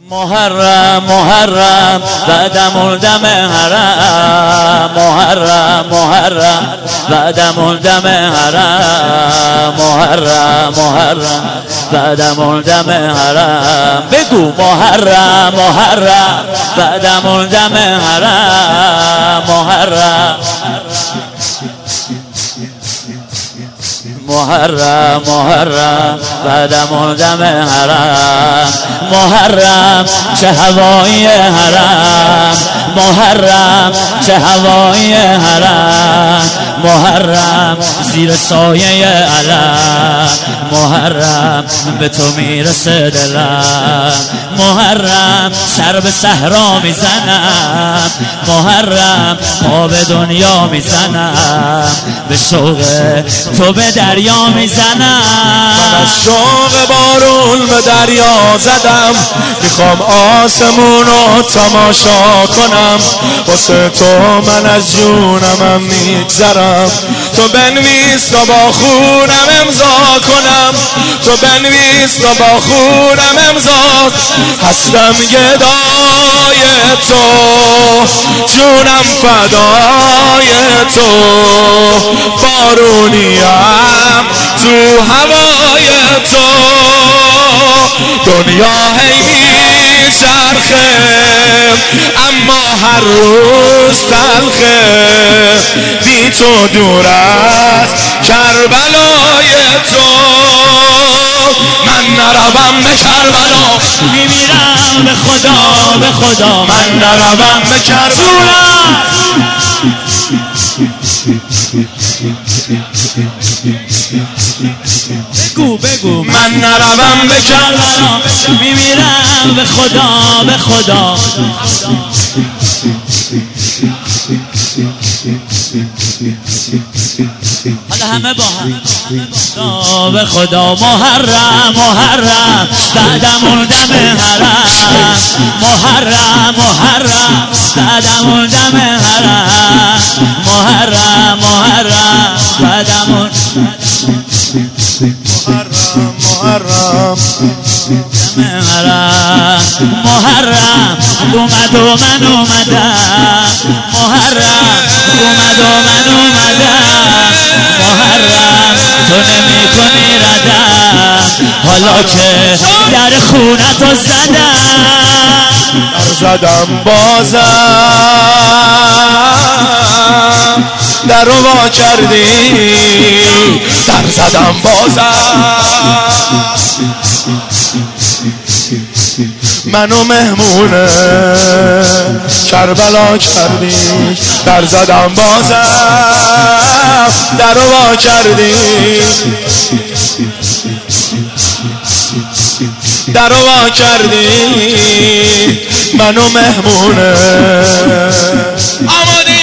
محرم محرم بعدم الدم حرام محرم محرم بعدم الدم حرام محرم محرم بعدم الدم حرام بگو محرم محرم بعدم الدم حرام محرم محرم محرم بعدم الدم حرام محرم چه هوای حرام محرم چه هوای حرام محرم زیر سایه علم محرم به تو میرسه دلم محرم سر به صحرا میزنم محرم پا به دنیا میزنم به شوق تو به دریا میزنم من از شوق بارون به دریا زدم میخوام آسمونو تماشا کنم واسه تو من از جونمم میگذرم تو بنویس تا با خونم امضا کنم تو بنویس تا با خونم امضا هستم گدای تو جونم فدای تو بارونیم تو هوای تو دنیا هی میچرخه اما هر روز تلخه بی تو دور از کربلای تو من نروم به کربلا میمیرم به خدا به خدا من نروم به کربلا بگو بگو من نروم به کربلا میمیرم به خدا به خدا حالا همه با هم به خدا محرم محرم بعدم الدم حرام محرم محرم بعدم الدم حرام محرم محرم بعدم محرم محرم اومد و من اومدم محرم اومد و من اومدم محرم تو نمی کنی ردم حالا که در خونتو زدم بازم در رو وا کردی در زدم بازم منو مهمونه کربلا کردی در زدم بازم در رو وا کردی در رو وا کردی منو مهمونه آمادی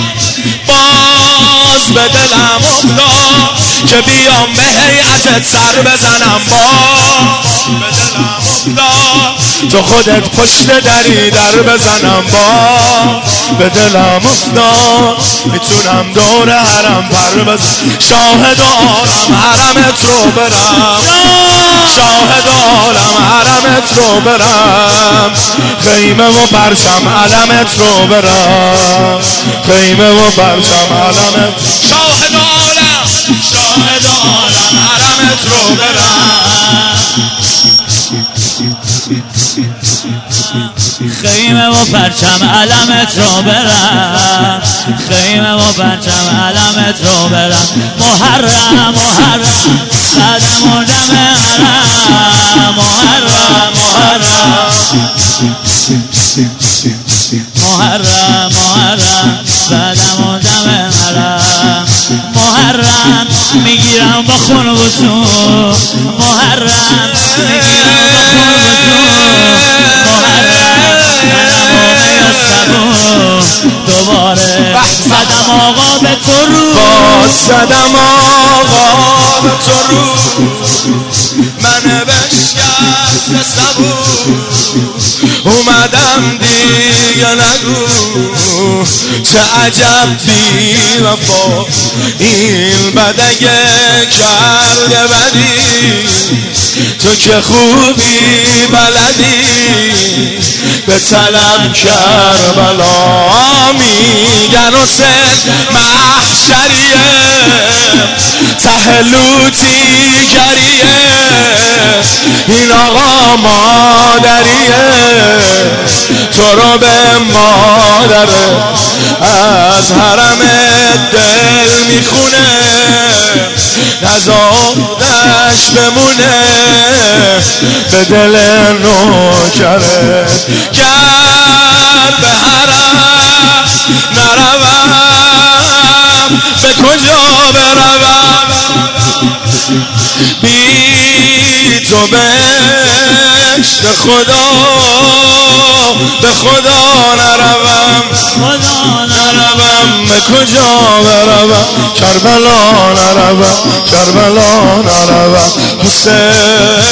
باز به دلم افتاد که بیام به هیئتت سر بزنم باز به دلم افتاد تو خودت پشت دری در بزنم باز به دلم افتاد میتونم دور حرم پر بزنم شاهد عالم حرمت رو برم شاهد عالم حرمت رو برم خیمه و پرچم علمت رو برم خیمه و پرچم علمت شاهد عالم حرمت رو برم خیمه و پرچم علمت رو برم خیمه و پرچم علمت رو برم محرم محرم بعدم الدم حرام محرم محرم محرم محرم بعدم الدم حرام محرم میگیرم با خون وضو محرم میگیرم با خون وضو دوباره زدم آقا به تو رو باز زدم آقا به تو رو من بشکست صبور اومدم دیگه نگو چه عجب بی وفا این بدگه کرده بدی تو که خوبی بلدی به طلب کربلا. میگن حسین محشریه ته لوطیگریه، این آقا مادریه تو رو به مادره، از حرم دل میخونه نزادش بمونه به دل نوکره. گر به حرم نروم به کجا بروم، بی تو بهشت خدا به خدا نروم، به کجا بروم، کربلا نروم، کربلا نروم. حسین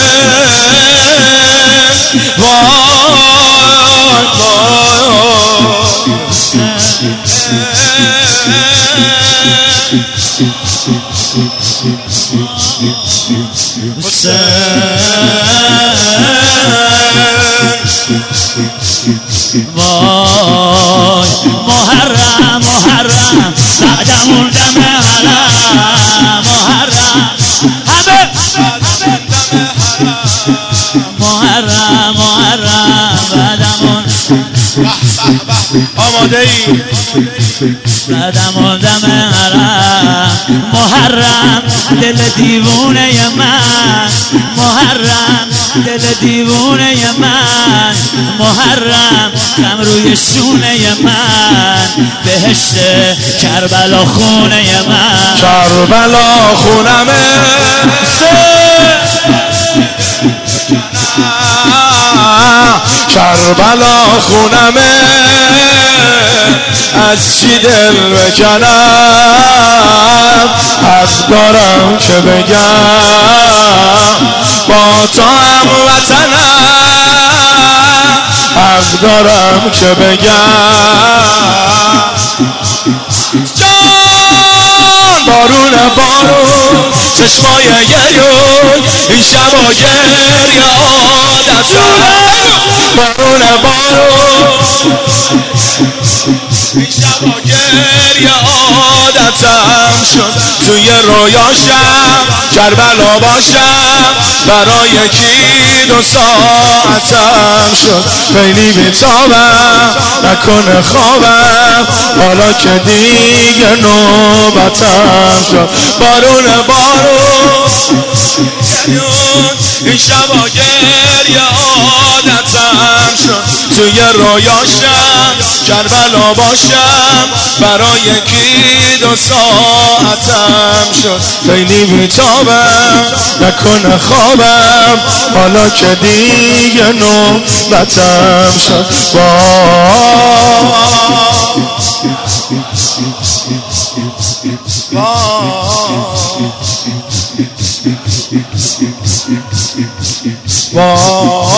وای وای محرم محرم بعدمون دم حرم، محرم همه محرم محرم بعدمون آماده ای بعدمون دم حرم، محرم دل دیوونه من، محرم دل دیوونه من، محرم غم روی شونه من، بهشت کربلا خونه من، کربلا خونمه کربلا خونمه، از چی دل بکنم، حق دارم که بگم با تو هم وطنم، حق دارم که بگم جان بارون بارون چشمای گریون این شبا گریه عادتم، بارون بارون این شبا گریه عادتم شد، توی رویاشم کربلا باشم، برای یکی 2 ساعتم شد، خیلی بیتابم نکنه خوابم، حالا که دیگه نوبتم شد، بارون بارون این شبا گریه عادتم شد، توی رویاشم کربلا باشم، برای یکی 2 ساعتم شد، خیلی بیتابم نکنه خوابم، حالا که دیگه نوبتم شد. وای